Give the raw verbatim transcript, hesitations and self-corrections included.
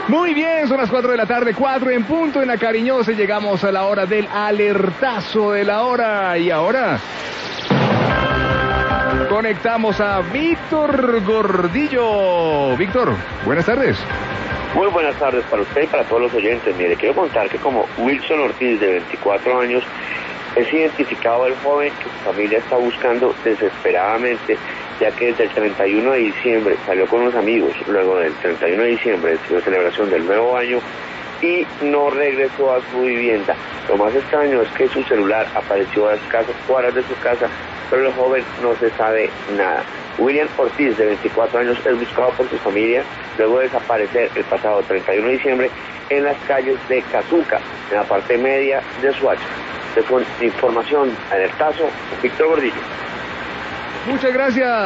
Muy bien, son las cuatro de la tarde, cuatro en punto en la Cariñosa. Llegamos a la hora del alertazo de la hora. Y ahora conectamos a Víctor Gordillo. Víctor, buenas tardes. Muy buenas tardes para usted y para todos los oyentes. Mire, quiero contar que como Wilson Ortiz, de veinticuatro años, es identificado el joven que su familia está buscando desesperadamente, ya que desde el treinta y uno de diciembre salió con unos amigos, luego del treinta y uno de diciembre, de celebración del nuevo año, y no regresó a su vivienda. Lo más extraño es que su celular apareció a escasas cuadras de su casa, pero el joven no se sabe nada. William Ortiz, de veinticuatro años, es buscado por su familia luego de desaparecer el pasado treinta y uno de diciembre en las calles de Cazuca, en la parte media de Soacha. De información, alertazo, Víctor Gordillo. Muchas gracias.